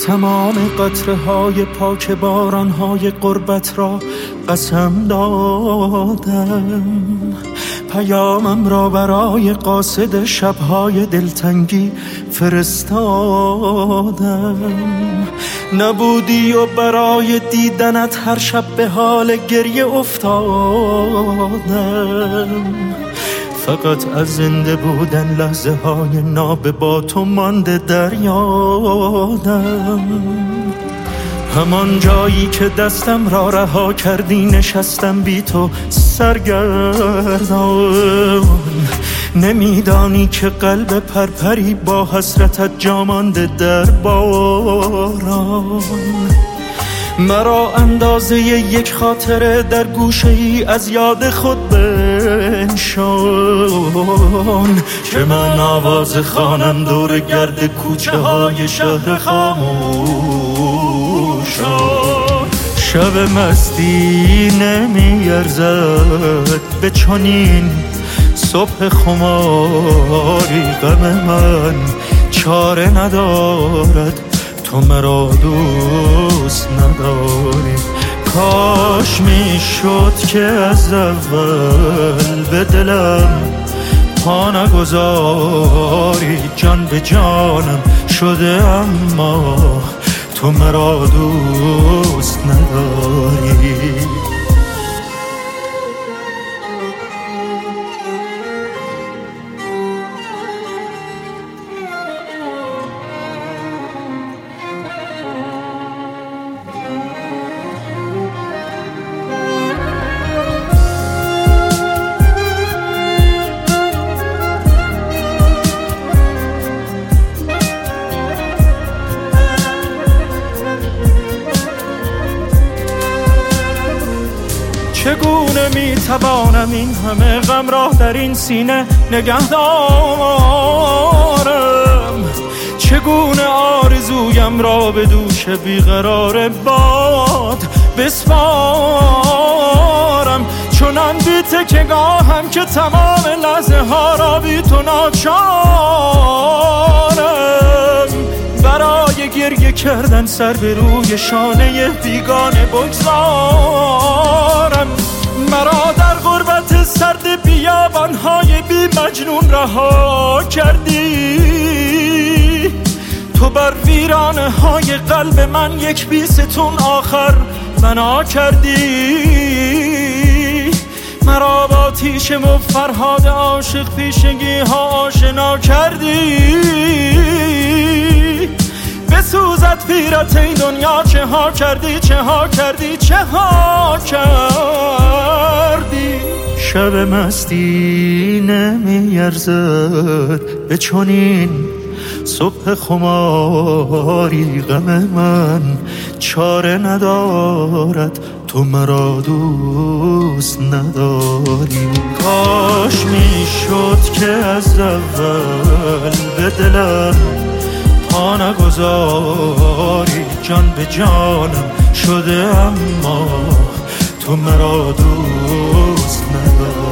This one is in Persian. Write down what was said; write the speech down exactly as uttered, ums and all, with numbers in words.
تمام قطره های پاک باران های غربت را قسم دادم، پیامم را برای قاصد شبهای دلتنگی فرستادم. نبودی و برای دیدنت هر شب به حال گریه افتادم. فقط از زنده بودن لحظه های ناب با تو مانده در یادم. همان جایی که دستم را رها کردی نشستم بی تو سرگردان. نمیدانی که قلب پرپری با حسرتت جا مانده در باران. مرا اندازه یک خاطره در گوشه ای از یاد خود بنشان، که من آواز خوانم دور گرد کوچه های شهر خاموشان. شب مستی نمیارزد به چنین صبح خماری. غم من چاره ندارد تو مرا دوست نداری. کاش میشد که از اول به دلم پا نگذاری. جان به جانم شده اما تو مرا دوست نداری. چگونه میتوانم این همه غم را در این سینه نگه دارم؟ چگونه آرزویم را به دوش بیقرار باد بسپارم؟ چنان بی تکیه‌گاهم که تمام لحظه ها را بی تو ناچارم. برای گریه کردن سر به روی شانه بیگانه بگذارم. مرا در غربت سرد بیابانهای بی مجنون رها کردی. تو بر ویرانه های قلب من یک بیستون آخر بنا کردی. مرا با تیشم و فرهاد عاشق پیشگی ها آشنا کردی. بسوزد پیرت این دنیا چه ها کردی، چه ها کردی، چه ها کردی. شب مستی نمیارزد به چنین صبح خماری. غم من چاره ندارد تو مرا دوست نداری. کاش میشد که از اول به دلم پا نگذاری. جان به جانم شده اما تو مرا دوست نداری.